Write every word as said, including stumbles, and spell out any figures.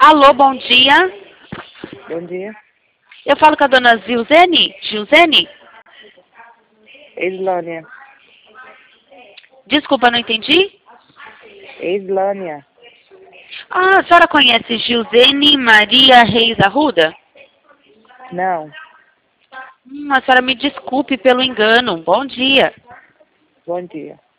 Alô, bom dia. Bom dia. Eu falo com a dona Zilzene? Gilzene? Islânia. Desculpa, não entendi. Islânia. Ah, a senhora conhece Gilzene Maria Reis Arruda? Não. Hum, a senhora me desculpe pelo engano. Bom dia. Bom dia.